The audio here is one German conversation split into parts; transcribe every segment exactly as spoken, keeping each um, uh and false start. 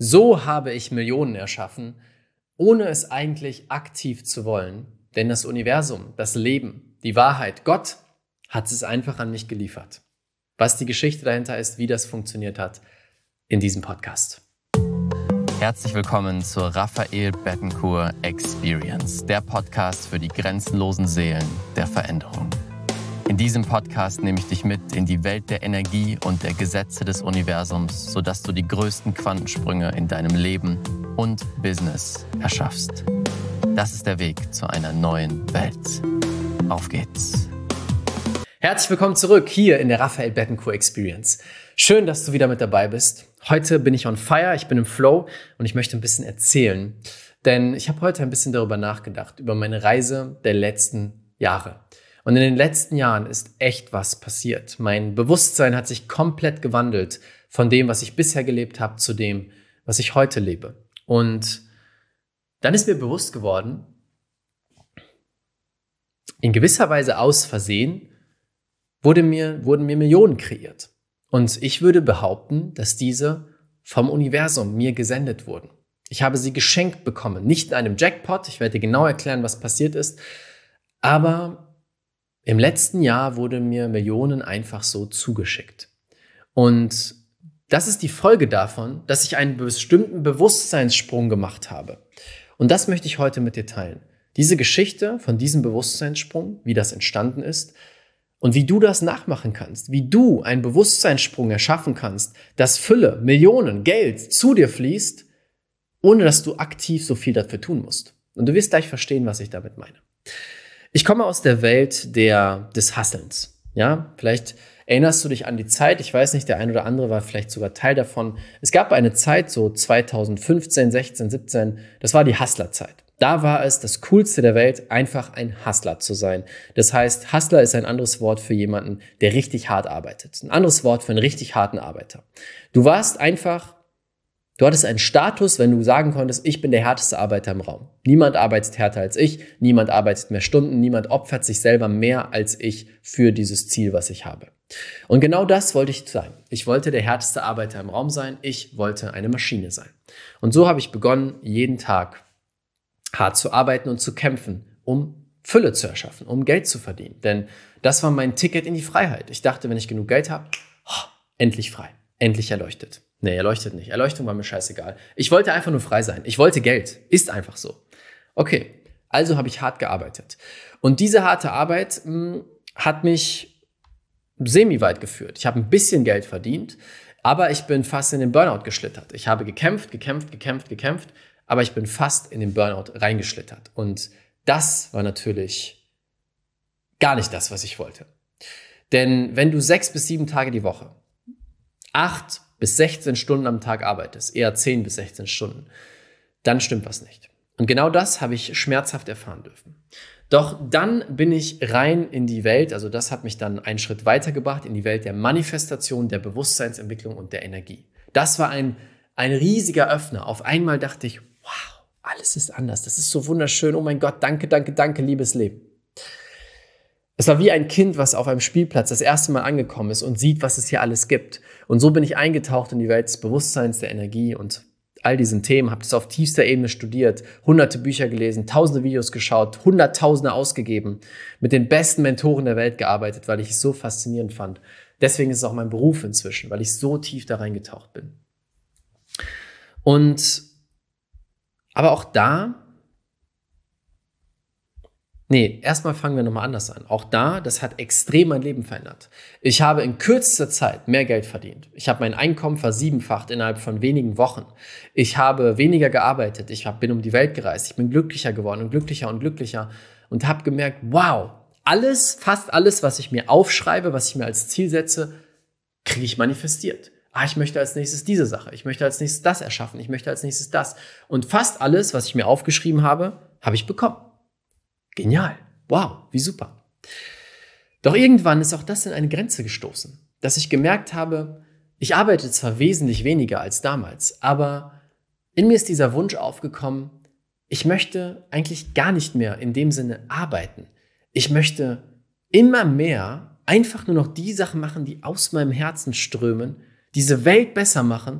So habe ich Millionen erschaffen, ohne es eigentlich aktiv zu wollen. Denn das Universum, das Leben, die Wahrheit, Gott hat es einfach an mich geliefert. Was die Geschichte dahinter ist, wie das funktioniert hat, in diesem Podcast. Herzlich willkommen zur Raphael Bettencourt Experience, der Podcast für die grenzenlosen Seelen der Veränderung. In diesem Podcast nehme ich dich mit in die Welt der Energie und der Gesetze des Universums, sodass du die größten Quantensprünge in deinem Leben und Business erschaffst. Das ist der Weg zu einer neuen Welt. Auf geht's! Herzlich willkommen zurück hier in der Raphael Bettencourt Experience. Schön, dass du wieder mit dabei bist. Heute bin ich on fire, ich bin im Flow und ich möchte ein bisschen erzählen. Denn ich habe heute ein bisschen darüber nachgedacht, über meine Reise der letzten Jahre. Und in den letzten Jahren ist echt was passiert. Mein Bewusstsein hat sich komplett gewandelt von dem, was ich bisher gelebt habe, zu dem, was ich heute lebe. Und dann ist mir bewusst geworden, in gewisser Weise aus Versehen wurde mir, wurden mir Millionen kreiert. Und ich würde behaupten, dass diese vom Universum mir gesendet wurden. Ich habe sie geschenkt bekommen, nicht in einem Jackpot. Ich werde dir genau erklären, was passiert ist. Aber im letzten Jahr wurde mir Millionen einfach so zugeschickt. Und das ist die Folge davon, dass ich einen bestimmten Bewusstseinssprung gemacht habe. Und das möchte ich heute mit dir teilen. Diese Geschichte von diesem Bewusstseinssprung, wie das entstanden ist und wie du das nachmachen kannst, wie du einen Bewusstseinssprung erschaffen kannst, dass Fülle, Millionen, Geld zu dir fließt, ohne dass du aktiv so viel dafür tun musst. Und du wirst gleich verstehen, was ich damit meine. Ich komme aus der Welt der, des Hustlens. Ja, vielleicht erinnerst du dich an die Zeit, ich weiß nicht, der ein oder andere war vielleicht sogar Teil davon. Es gab eine Zeit, so zweitausendfünfzehn, sechzehn, siebzehn, das war die Hustlerzeit. Da war es das Coolste der Welt, einfach ein Hustler zu sein. Das heißt, Hustler ist ein anderes Wort für jemanden, der richtig hart arbeitet. Ein anderes Wort für einen richtig harten Arbeiter. Du warst einfach, du hattest einen Status, wenn du sagen konntest, ich bin der härteste Arbeiter im Raum. Niemand arbeitet härter als ich, niemand arbeitet mehr Stunden, niemand opfert sich selber mehr als ich für dieses Ziel, was ich habe. Und genau das wollte ich sein. Ich wollte der härteste Arbeiter im Raum sein, ich wollte eine Maschine sein. Und so habe ich begonnen, jeden Tag hart zu arbeiten und zu kämpfen, um Fülle zu erschaffen, um Geld zu verdienen. Denn das war mein Ticket in die Freiheit. Ich dachte, wenn ich genug Geld habe, oh, endlich frei, endlich erleuchtet. Nee, erleuchtet nicht. Erleuchtung war mir scheißegal. Ich wollte einfach nur frei sein. Ich wollte Geld. Ist einfach so. Okay, also habe ich hart gearbeitet. Und diese harte Arbeit mh, hat mich semi-weit geführt. Ich habe ein bisschen Geld verdient, aber ich bin fast in den Burnout geschlittert. Ich habe gekämpft, gekämpft, gekämpft, gekämpft, aber ich bin fast in den Burnout reingeschlittert. Und das war natürlich gar nicht das, was ich wollte. Denn wenn du sechs bis sieben Tage die Woche, acht bis sechzehn Stunden am Tag arbeitest, eher zehn bis sechzehn Stunden, dann stimmt was nicht. Und genau das habe ich schmerzhaft erfahren dürfen. Doch dann bin ich rein in die Welt, also das hat mich dann einen Schritt weitergebracht, in die Welt der Manifestation, der Bewusstseinsentwicklung und der Energie. Das war ein, ein riesiger Öffner. Auf einmal dachte ich, wow, alles ist anders, das ist so wunderschön, oh mein Gott, danke, danke, danke, liebes Leben. Es war wie ein Kind, was auf einem Spielplatz das erste Mal angekommen ist und sieht, was es hier alles gibt. Und so bin ich eingetaucht in die Welt des Bewusstseins, der Energie und all diesen Themen, habe das auf tiefster Ebene studiert, hunderte Bücher gelesen, tausende Videos geschaut, hunderttausende ausgegeben, mit den besten Mentoren der Welt gearbeitet, weil ich es so faszinierend fand. Deswegen ist es auch mein Beruf inzwischen, weil ich so tief da reingetaucht bin. Und aber auch da Nee, erstmal fangen wir nochmal anders an. Auch da, das hat extrem mein Leben verändert. Ich habe in kürzester Zeit mehr Geld verdient. Ich habe mein Einkommen versiebenfacht innerhalb von wenigen Wochen. Ich habe weniger gearbeitet. Ich hab, bin um die Welt gereist. Ich bin glücklicher geworden und glücklicher und glücklicher und habe gemerkt, wow, alles, fast alles, was ich mir aufschreibe, was ich mir als Ziel setze, kriege ich manifestiert. Ah, ich möchte als nächstes diese Sache. Ich möchte als nächstes das erschaffen. Ich möchte als nächstes das. Und fast alles, was ich mir aufgeschrieben habe, habe ich bekommen. Genial. Wow, wie super. Doch irgendwann ist auch das in eine Grenze gestoßen, dass ich gemerkt habe, ich arbeite zwar wesentlich weniger als damals, aber in mir ist dieser Wunsch aufgekommen, ich möchte eigentlich gar nicht mehr in dem Sinne arbeiten. Ich möchte immer mehr einfach nur noch die Sachen machen, die aus meinem Herzen strömen, diese Welt besser machen,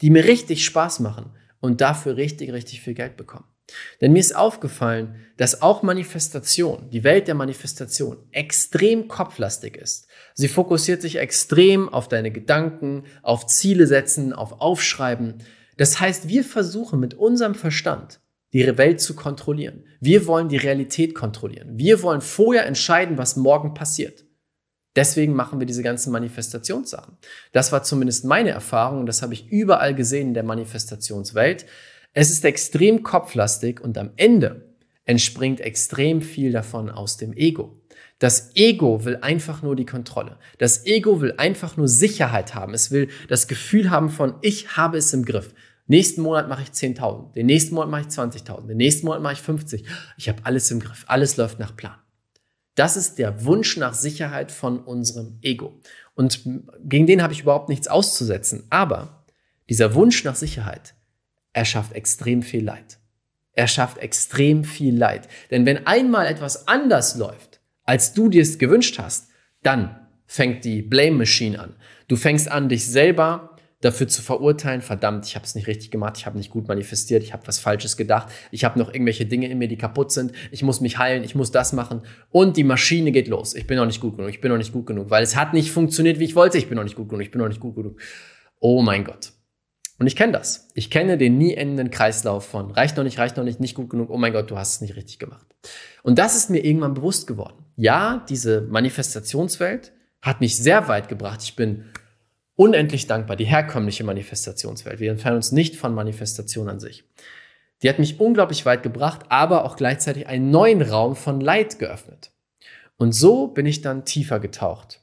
die mir richtig Spaß machen und dafür richtig, richtig viel Geld bekommen. Denn mir ist aufgefallen, dass auch Manifestation, die Welt der Manifestation, extrem kopflastig ist. Sie fokussiert sich extrem auf deine Gedanken, auf Ziele setzen, auf Aufschreiben. Das heißt, wir versuchen mit unserem Verstand, die Welt zu kontrollieren. Wir wollen die Realität kontrollieren. Wir wollen vorher entscheiden, was morgen passiert. Deswegen machen wir diese ganzen Manifestationssachen. Das war zumindest meine Erfahrung und das habe ich überall gesehen in der Manifestationswelt. Es ist extrem kopflastig und am Ende entspringt extrem viel davon aus dem Ego. Das Ego will einfach nur die Kontrolle. Das Ego will einfach nur Sicherheit haben. Es will das Gefühl haben von, ich habe es im Griff. Nächsten Monat mache ich zehntausend, den nächsten Monat mache ich zwanzigtausend, den nächsten Monat mache ich fünfzig. Ich habe alles im Griff, alles läuft nach Plan. Das ist der Wunsch nach Sicherheit von unserem Ego. Und gegen den habe ich überhaupt nichts auszusetzen. Aber dieser Wunsch nach Sicherheit, er schafft extrem viel Leid. Er schafft extrem viel Leid. Denn wenn einmal etwas anders läuft, als du dir es gewünscht hast, dann fängt die Blame Machine an. Du fängst an, dich selber dafür zu verurteilen, verdammt, ich habe es nicht richtig gemacht, ich habe nicht gut manifestiert, ich habe was Falsches gedacht, ich habe noch irgendwelche Dinge in mir, die kaputt sind, ich muss mich heilen, ich muss das machen und die Maschine geht los. Ich bin noch nicht gut genug, ich bin noch nicht gut genug, weil es hat nicht funktioniert, wie ich wollte, ich bin noch nicht gut genug, ich bin noch nicht gut genug. Oh mein Gott. Und ich kenne das. Ich kenne den nie endenden Kreislauf von reicht noch nicht, reicht noch nicht, nicht gut genug, oh mein Gott, du hast es nicht richtig gemacht. Und das ist mir irgendwann bewusst geworden. Ja, diese Manifestationswelt hat mich sehr weit gebracht. Ich bin unendlich dankbar, die herkömmliche Manifestationswelt. Wir entfernen uns nicht von Manifestation an sich. Die hat mich unglaublich weit gebracht, aber auch gleichzeitig einen neuen Raum von Leid geöffnet. Und so bin ich dann tiefer getaucht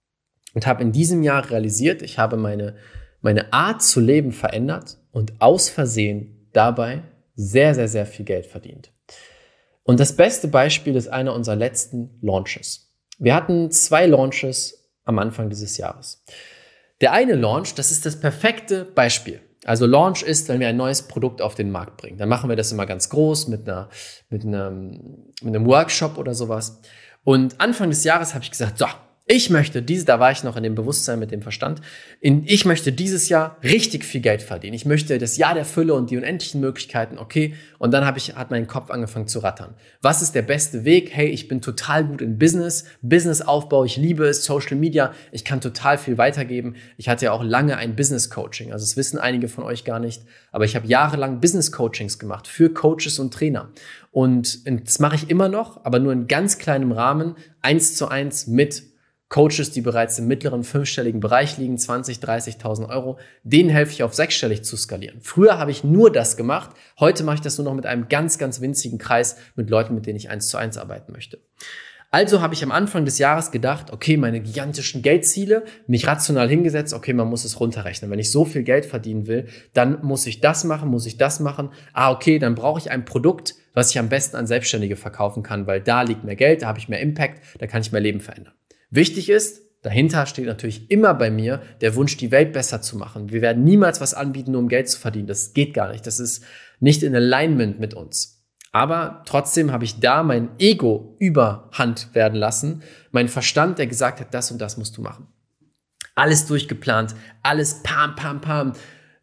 und habe in diesem Jahr realisiert, ich habe meine, meine Art zu leben verändert und aus Versehen dabei sehr, sehr, sehr viel Geld verdient. Und das beste Beispiel ist einer unserer letzten Launches. Wir hatten zwei Launches am Anfang dieses Jahres. Der eine Launch, das ist das perfekte Beispiel. Also Launch ist, wenn wir ein neues Produkt auf den Markt bringen. Dann machen wir das immer ganz groß mit, einer, mit, einem, mit einem Workshop oder sowas. Und Anfang des Jahres habe ich gesagt, so, ich möchte, diese, da war ich noch in dem Bewusstsein mit dem Verstand, in, ich möchte dieses Jahr richtig viel Geld verdienen. Ich möchte das Jahr der Fülle und die unendlichen Möglichkeiten, okay. Und dann habe ich, hat mein Kopf angefangen zu rattern. Was ist der beste Weg? Hey, ich bin total gut in Business, Businessaufbau, ich liebe es, Social Media, ich kann total viel weitergeben. Ich hatte ja auch lange ein Business Coaching, also das wissen einige von euch gar nicht, aber ich habe jahrelang Business Coachings gemacht für Coaches und Trainer. Und das mache ich immer noch, aber nur in ganz kleinem Rahmen, eins zu eins mit Coaches, die bereits im mittleren fünfstelligen Bereich liegen, zwanzig, dreißigtausend Euro, denen helfe ich auf sechsstellig zu skalieren. Früher habe ich nur das gemacht, heute mache ich das nur noch mit einem ganz, ganz winzigen Kreis mit Leuten, mit denen ich eins zu eins arbeiten möchte. Also habe ich am Anfang des Jahres gedacht, okay, meine gigantischen Geldziele, mich rational hingesetzt, okay, man muss es runterrechnen. Wenn ich so viel Geld verdienen will, dann muss ich das machen, muss ich das machen. Ah, okay, dann brauche ich ein Produkt, was ich am besten an Selbstständige verkaufen kann, weil da liegt mehr Geld, da habe ich mehr Impact, da kann ich mein Leben verändern. Wichtig ist, dahinter steht natürlich immer bei mir der Wunsch, die Welt besser zu machen. Wir werden niemals was anbieten, nur um Geld zu verdienen. Das geht gar nicht. Das ist nicht in Alignment mit uns. Aber trotzdem habe ich da mein Ego überhand werden lassen. Mein Verstand, der gesagt hat, das und das musst du machen. Alles durchgeplant, alles pam, pam, pam.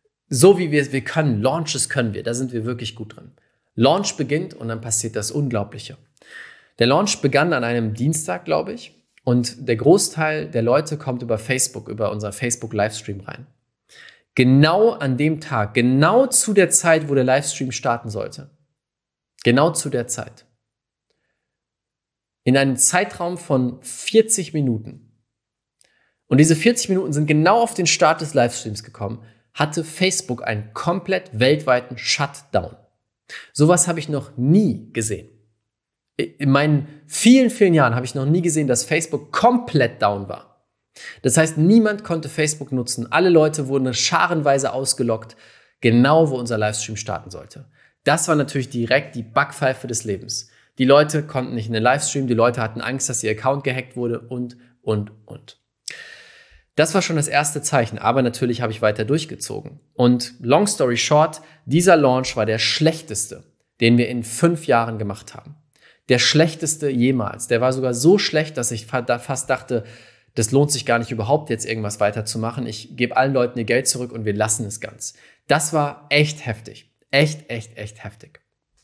So wie wir, wir können, Launches können wir, da sind wir wirklich gut drin. Launch beginnt und dann passiert das Unglaubliche. Der Launch begann an einem Dienstag, glaube ich. Und der Großteil der Leute kommt über Facebook, über unser Facebook-Livestream rein. Genau an dem Tag, genau zu der Zeit, wo der Livestream starten sollte. Genau zu der Zeit. In einem Zeitraum von vierzig Minuten. Und diese vierzig Minuten sind genau auf den Start des Livestreams gekommen, hatte Facebook einen komplett weltweiten Shutdown. Sowas habe ich noch nie gesehen. In meinen vielen, vielen Jahren habe ich noch nie gesehen, dass Facebook komplett down war. Das heißt, niemand konnte Facebook nutzen. Alle Leute wurden scharenweise ausgelockt, genau wo unser Livestream starten sollte. Das war natürlich direkt die Backpfeife des Lebens. Die Leute konnten nicht in den Livestream, die Leute hatten Angst, dass ihr Account gehackt wurde und, und, und. Das war schon das erste Zeichen, aber natürlich habe ich weiter durchgezogen. Und long story short, dieser Launch war der schlechteste, den wir in fünf Jahren gemacht haben. Der schlechteste jemals. Der war sogar so schlecht, dass ich fast dachte, das lohnt sich gar nicht überhaupt jetzt irgendwas weiterzumachen. Ich gebe allen Leuten ihr Geld zurück und wir lassen es ganz. Das war echt heftig. Echt, echt, echt heftig.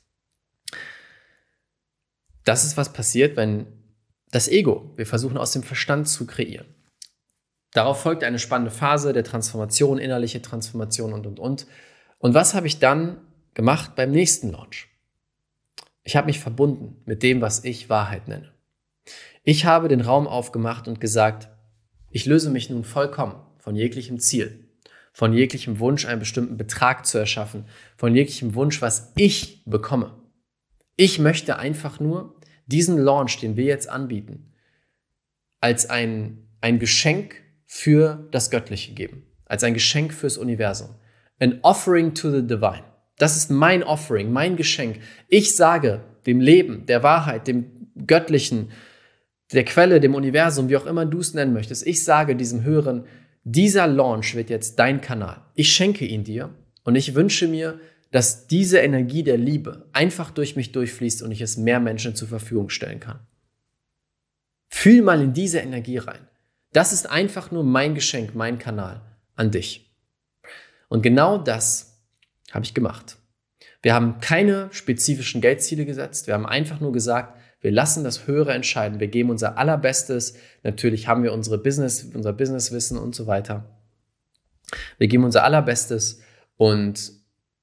Das ist, was passiert, wenn das Ego, wir versuchen aus dem Verstand zu kreieren. Darauf folgt eine spannende Phase der Transformation, innerliche Transformation und, und, und. Und was habe ich dann gemacht beim nächsten Launch? Ich habe mich verbunden mit dem, was ich Wahrheit nenne. Ich habe den Raum aufgemacht und gesagt, ich löse mich nun vollkommen von jeglichem Ziel, von jeglichem Wunsch, einen bestimmten Betrag zu erschaffen, von jeglichem Wunsch, was ich bekomme. Ich möchte einfach nur diesen Launch, den wir jetzt anbieten, als ein, ein Geschenk für das Göttliche geben, als ein Geschenk fürs Universum. An offering to the divine. Das ist mein Offering, mein Geschenk. Ich sage dem Leben, der Wahrheit, dem Göttlichen, der Quelle, dem Universum, wie auch immer du es nennen möchtest, ich sage diesem Höheren, dieser Launch wird jetzt dein Kanal. Ich schenke ihn dir und ich wünsche mir, dass diese Energie der Liebe einfach durch mich durchfließt und ich es mehr Menschen zur Verfügung stellen kann. Fühl mal in diese Energie rein. Das ist einfach nur mein Geschenk, mein Kanal an dich. Und genau das habe ich gemacht. Wir haben keine spezifischen Geldziele gesetzt. Wir haben einfach nur gesagt, wir lassen das Höhere entscheiden. Wir geben unser Allerbestes. Natürlich haben wir unsere Business, unser Businesswissen und so weiter. Wir geben unser Allerbestes und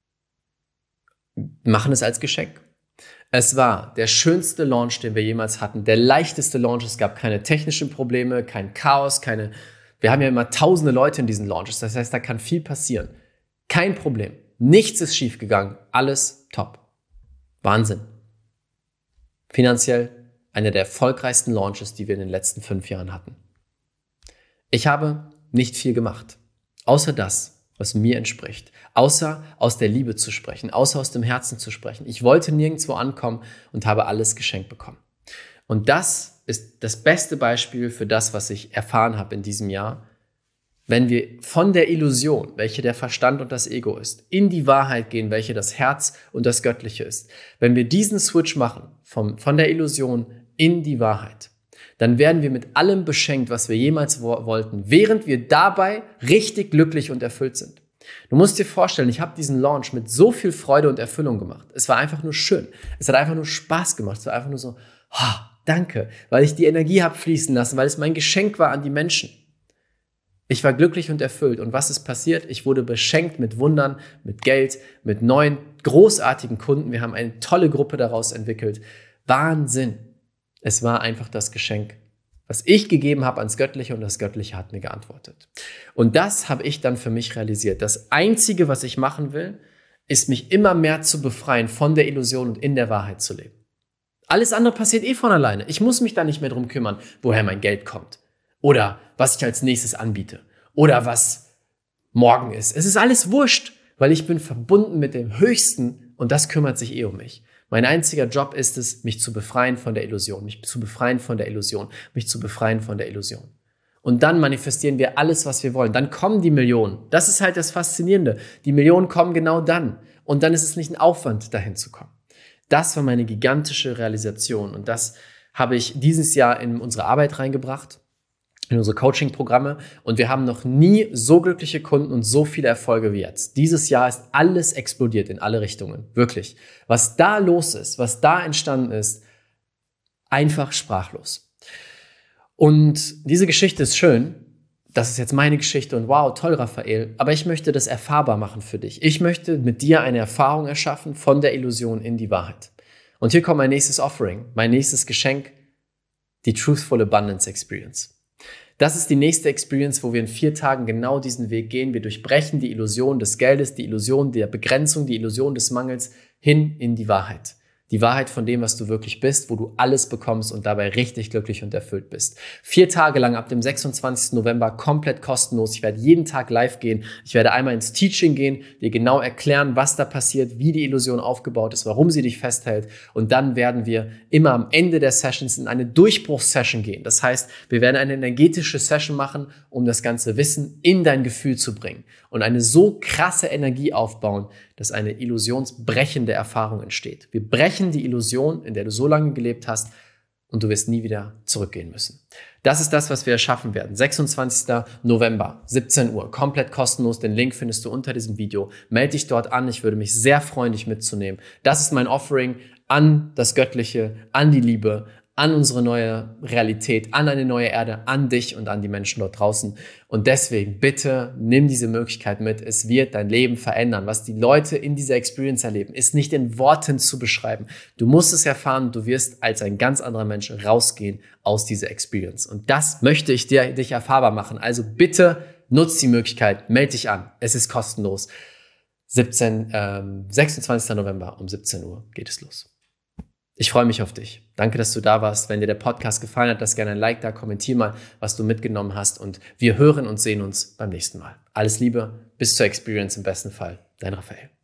machen es als Geschenk. Es war der schönste Launch, den wir jemals hatten. Der leichteste Launch. Es gab keine technischen Probleme, kein Chaos, keine... Wir haben ja immer tausende Leute in diesen Launches. Das heißt, da kann viel passieren. Kein Problem. Nichts ist schiefgegangen. Alles top. Wahnsinn. Finanziell einer der erfolgreichsten Launches, die wir in den letzten fünf Jahren hatten. Ich habe nicht viel gemacht, außer das, was mir entspricht, außer aus der Liebe zu sprechen, außer aus dem Herzen zu sprechen. Ich wollte nirgendwo ankommen und habe alles geschenkt bekommen. Und das ist das beste Beispiel für das, was ich erfahren habe in diesem Jahr, wenn wir von der Illusion, welche der Verstand und das Ego ist, in die Wahrheit gehen, welche das Herz und das Göttliche ist. Wenn wir diesen Switch machen, vom, von der Illusion in die Wahrheit, dann werden wir mit allem beschenkt, was wir jemals wo- wollten, während wir dabei richtig glücklich und erfüllt sind. Du musst dir vorstellen, ich habe diesen Launch mit so viel Freude und Erfüllung gemacht. Es war einfach nur schön. Es hat einfach nur Spaß gemacht. Es war einfach nur so, oh, danke, weil ich die Energie habe fließen lassen, weil es mein Geschenk war an die Menschen. Ich war glücklich und erfüllt. Und was ist passiert? Ich wurde beschenkt mit Wundern, mit Geld, mit neuen, großartigen Kunden. Wir haben eine tolle Gruppe daraus entwickelt. Wahnsinn. Es war einfach das Geschenk, was ich gegeben habe ans Göttliche und das Göttliche hat mir geantwortet. Und das habe ich dann für mich realisiert. Das Einzige, was ich machen will, ist mich immer mehr zu befreien von der Illusion und in der Wahrheit zu leben. Alles andere passiert eh von alleine. Ich muss mich da nicht mehr drum kümmern, woher mein Geld kommt. Oder was ich als nächstes anbiete. Oder was morgen ist. Es ist alles wurscht, weil ich bin verbunden mit dem Höchsten und das kümmert sich eh um mich. Mein einziger Job ist es, mich zu befreien von der Illusion, mich zu befreien von der Illusion, mich zu befreien von der Illusion. Und dann manifestieren wir alles, was wir wollen. Dann kommen die Millionen. Das ist halt das Faszinierende. Die Millionen kommen genau dann. Und dann ist es nicht ein Aufwand, dahin zu kommen. Das war meine gigantische Realisation. Und das habe ich dieses Jahr in unsere Arbeit reingebracht, in unsere Coaching-Programme. Und wir haben noch nie so glückliche Kunden und so viele Erfolge wie jetzt. Dieses Jahr ist alles explodiert in alle Richtungen. Wirklich. Was da los ist, was da entstanden ist, einfach sprachlos. Und diese Geschichte ist schön. Das ist jetzt meine Geschichte und wow, toll, Raphael. Aber ich möchte das erfahrbar machen für dich. Ich möchte mit dir eine Erfahrung erschaffen von der Illusion in die Wahrheit. Und hier kommt mein nächstes Offering, mein nächstes Geschenk, die Truthful Abundance Experience. Das ist die nächste Experience, wo wir in vier Tagen genau diesen Weg gehen. Wir durchbrechen die Illusion des Geldes, die Illusion der Begrenzung, die Illusion des Mangels hin in die Wahrheit. Die Wahrheit von dem, was du wirklich bist, wo du alles bekommst und dabei richtig glücklich und erfüllt bist. Vier Tage lang ab dem sechsundzwanzigsten November komplett kostenlos. Ich werde jeden Tag live gehen. Ich werde einmal ins Teaching gehen, dir genau erklären, was da passiert, wie die Illusion aufgebaut ist, warum sie dich festhält. Und dann werden wir immer am Ende der Sessions in eine Durchbruchssession gehen. Das heißt, wir werden eine energetische Session machen, um das ganze Wissen in dein Gefühl zu bringen und eine so krasse Energie aufbauen, dass eine illusionsbrechende Erfahrung entsteht. Wir brechen die Illusion, in der du so lange gelebt hast, und du wirst nie wieder zurückgehen müssen. Das ist das, was wir erschaffen werden. sechsundzwanzigster November, siebzehn Uhr, komplett kostenlos. Den Link findest du unter diesem Video. Melde dich dort an. Ich würde mich sehr freuen, dich mitzunehmen. Das ist mein Offering an das Göttliche, an die Liebe, an unsere neue Realität, an eine neue Erde, an dich und an die Menschen dort draußen. Und deswegen bitte nimm diese Möglichkeit mit. Es wird dein Leben verändern. Was die Leute in dieser Experience erleben, ist nicht in Worten zu beschreiben. Du musst es erfahren. Du wirst als ein ganz anderer Mensch rausgehen aus dieser Experience. Und das möchte ich dir, dich erfahrbar machen. Also bitte nutz die Möglichkeit. Melde dich an. Es ist kostenlos. siebzehn, ähm, sechsundzwanzigster November um siebzehn Uhr geht es los. Ich freue mich auf dich. Danke, dass du da warst. Wenn dir der Podcast gefallen hat, lass gerne ein Like da, kommentier mal, was du mitgenommen hast und wir hören und sehen uns beim nächsten Mal. Alles Liebe, bis zur Experience im besten Fall. Dein Raphael.